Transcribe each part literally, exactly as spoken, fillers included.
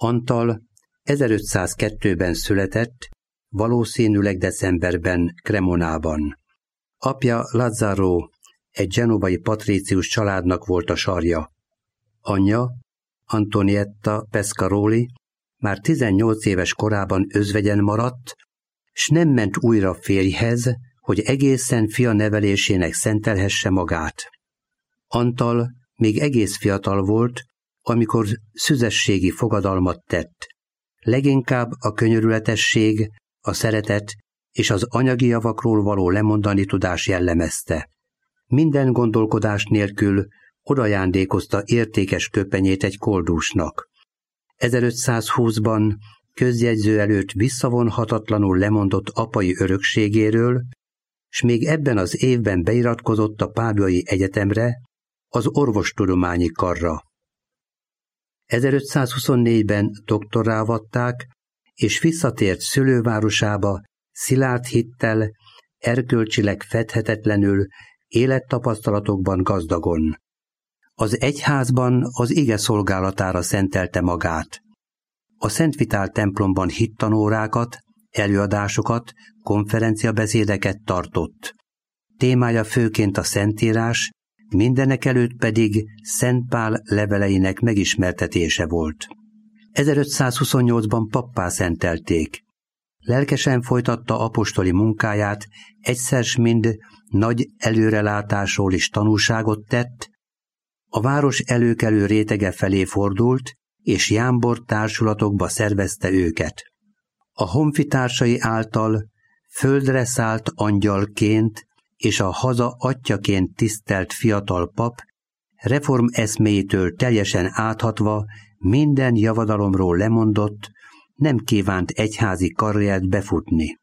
Antal ezerötszázkettőben született, valószínűleg decemberben Cremonában. Apja Lazzaro egy genovai patrícius családnak volt a sarja. Anyja, Antonietta Pescaroli már tizennyolc éves korában özvegyen maradt, s nem ment újra férjhez, hogy egészen fia nevelésének szentelhesse magát. Antal még egész fiatal volt, amikor szüzességi fogadalmat tett. Leginkább a könyörületesség, a szeretet és az anyagi javakról való lemondani tudás jellemezte. Minden gondolkodás nélkül odajándékozta értékes köpenyét egy koldusnak. ezerötszázhúszban közjegyző előtt visszavonhatatlanul lemondott apai örökségéről, s még ebben az évben beiratkozott a Páviai Egyetemre, az orvostudományi karra. ezerötszázhuszonnégyben doktorrá avatták, és visszatért szülővárosába szilárd hittel, erkölcsileg fedhetetlenül, élettapasztalatokban gazdagon. Az egyházban az ige szolgálatára szentelte magát. A Szent Vitál templomban hittanórákat, előadásokat, konferenciabeszédeket tartott. Témája főként a Szentírás, mindenekelőtt pedig Szent Pál leveleinek megismertetése volt. ezerötszázhuszonnyolcban pappá szentelték. Lelkesen folytatta apostoli munkáját, egyszer s mind nagy előrelátásról is tanúságot tett, a város előkelő rétege felé fordult, és jámbor társulatokba szervezte őket. A honfitársai által földre szállt angyalként és a haza atyjaként tisztelt fiatal pap, reform eszméjétől teljesen áthatva minden javadalomról lemondott, nem kívánt egyházi karriert befutni.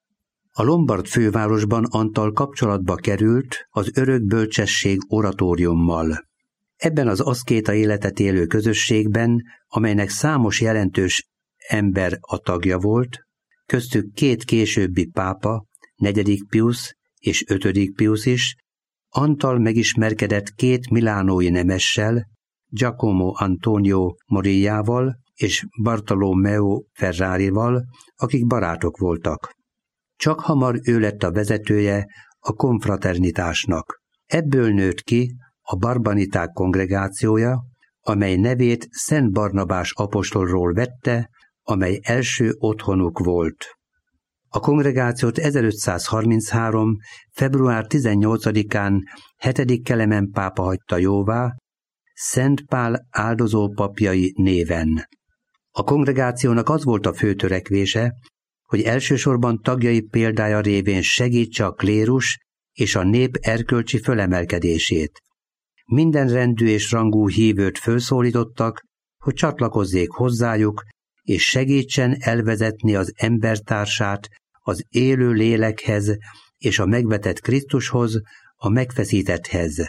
A lombard fővárosban Antal kapcsolatba került az örök bölcsesség oratóriummal. Ebben az aszkéta életet élő közösségben, amelynek számos jelentős ember a tagja volt, köztük két későbbi pápa, negyedik Piusz és ötödik Piusz is, Antal megismerkedett két milánói nemessel, Giacomo Antonio Morillával és Bartolomeo Ferrarival, akik barátok voltak. Csak hamar ő lett a vezetője a konfraternitásnak. Ebből nőtt ki a barbaniták kongregációja, amely nevét Szent Barnabás apostolról vette, amely első otthonuk volt. A kongregációt ezerötszázharminchárom. február tizennyolcadikán hetedik Kelemen pápa hagyta jóvá, Szent Pál áldozó papjai néven. A kongregációnak az volt a fő törekvése, hogy elsősorban tagjai példája révén segítse a klérus és a nép erkölcsi fölemelkedését. Minden rendű és rangú hívőt felszólítottak, hogy csatlakozzék hozzájuk, és segítsen elvezetni az embertársát az élő lélekhez és a megvetett Krisztushoz, a megfeszítetthez.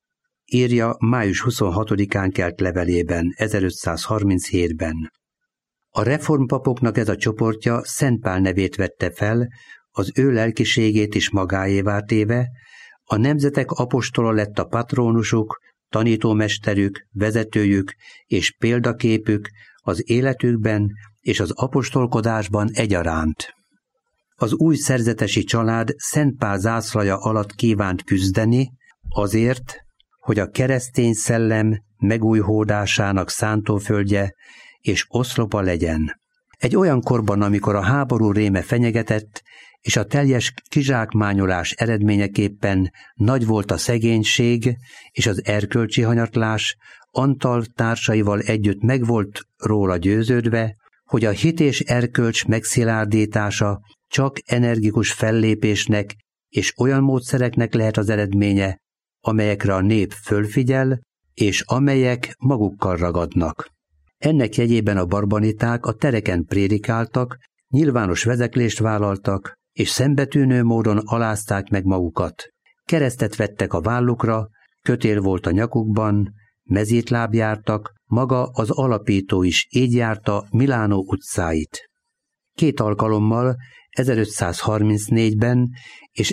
Írja május huszonhatodikán kelt levelében, ezerötszázharminchétben. A reformpapoknak ez a csoportja Szent Pál nevét vette fel, az ő lelkiségét is magáévá téve, a nemzetek apostola lett a patrónusuk, tanítómesterük, vezetőjük és példaképük az életükben és az apostolkodásban egyaránt. Az új szerzetesi család Szent Pál zászlaja alatt kívánt küzdeni, azért, hogy a keresztény szellem megújhódásának szántóföldje és oszlopa legyen. Egy olyan korban, amikor a háború réme fenyegetett, és a teljes kizsákmányolás eredményeképpen nagy volt a szegénység és az erkölcsi hanyatlás, Antal társaival együtt megvolt róla győződve, hogy a hit és erkölcs megszilárdítása csak energikus fellépésnek és olyan módszereknek lehet az eredménye, amelyekre a nép fölfigyel, és amelyek magukkal ragadnak. Ennek jegyében a barbaniták a tereken prédikáltak, nyilvános vezeklést vállaltak, és szembetűnő módon alázták meg magukat. Keresztet vettek a vállukra, kötél volt a nyakukban, mezítláb jártak, maga az alapító is így járta Milánó utcáit. Két alkalommal, ezerötszázharmincnégyben és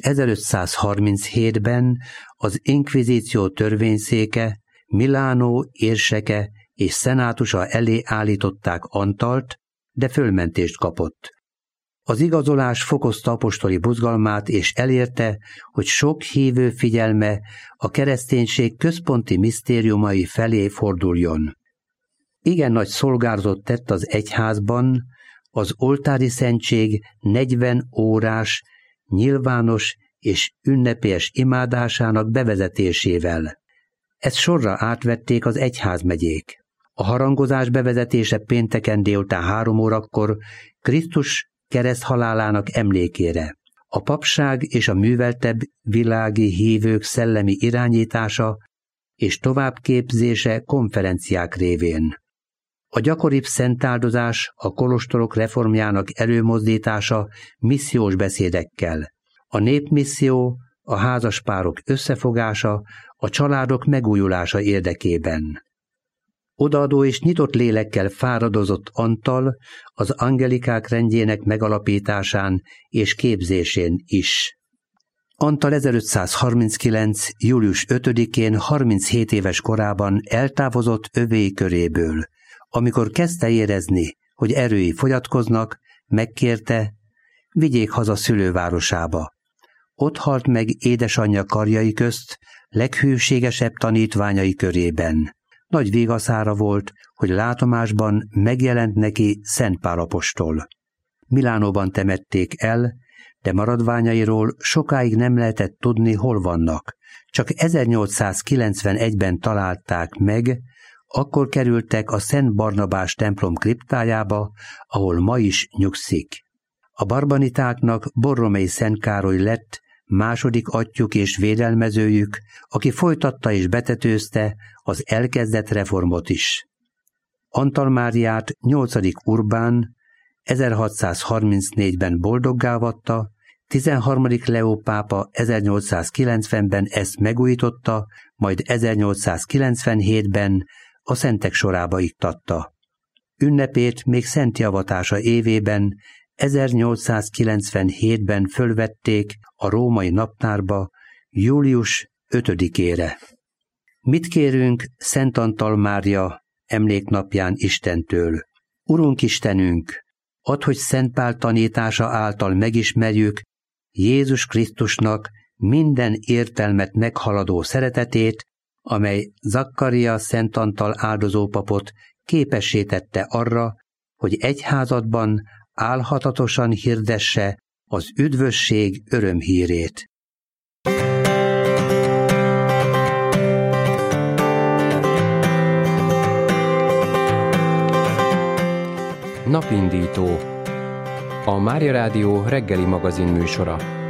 ezerötszázharminchétben az inkvizíció törvényszéke, Milánó érseke és szenátusa elé állították Antalt, de fölmentést kapott. Az igazolás fokozta apostoli buzgalmát, és elérte, hogy sok hívő figyelme a kereszténység központi misztériumai felé forduljon. Igen nagy szolgálatot tett az egyházban az oltári szentség negyven órás, nyilvános és ünnepélyes imádásának bevezetésével. Ezt sorra átvették az egyházmegyék. A harangozás bevezetése pénteken délután három órakor Krisztus kereszthalálának emlékére. A papság és a műveltebb világi hívők szellemi irányítása és továbbképzése konferenciák révén. A gyakoribb szentáldozás a kolostorok reformjának előmozdítása missziós beszédekkel. A népmisszió, a házaspárok összefogása, a családok megújulása érdekében. Odaadó és nyitott lélekkel fáradozott Antal az angelikák rendjének megalapításán és képzésén is. Antal ezerötszázharminckilenc. július ötödikén harminchét éves korában eltávozott övéi köréből. Amikor kezdte érezni, hogy erői fogyatkoznak, megkérte, vigyék haza szülővárosába. Ott halt meg édesanyja karjai közt, leghűségesebb tanítványai körében. Nagy vigaszára volt, hogy látomásban megjelent neki Szent Pál apostol. Milánóban temették el, de maradványairól sokáig nem lehetett tudni, hol vannak. Csak ezernyolcszázkilencvenegyben találták meg, akkor kerültek a Szent Barnabás templom kriptájába, ahol ma is nyugszik. A barbanitáknak Borromei Szent Károly lett második atyjuk és védelmezőjük, aki folytatta és betetőzte az elkezdett reformot is. Antal Máriát nyolcadik Urbán ezerhatszázharmincnégyben boldoggá avatta, tizenharmadik Leó pápa ezernyolcszázkilencvenben ezt megújította, majd ezernyolcszázkilencvenhétben a szentek sorába iktatta. Ünnepét még szenti avatása évében, ezernyolcszázkilencvenhétben fölvették a római naptárba július ötödikére. Mit kérünk Szent Antal Mária emléknapján Istentől? Urunk Istenünk, add, hogy Szent Pál tanítása által megismerjük Jézus Krisztusnak minden értelmet meghaladó szeretetét, amely Zakkaria Szent Antal áldozópapot képessé tette arra, hogy egyházadban álhatatosan hirdesse az üdvösség örömhírét. Napindító. A Mária Rádió reggeli magazin műsora.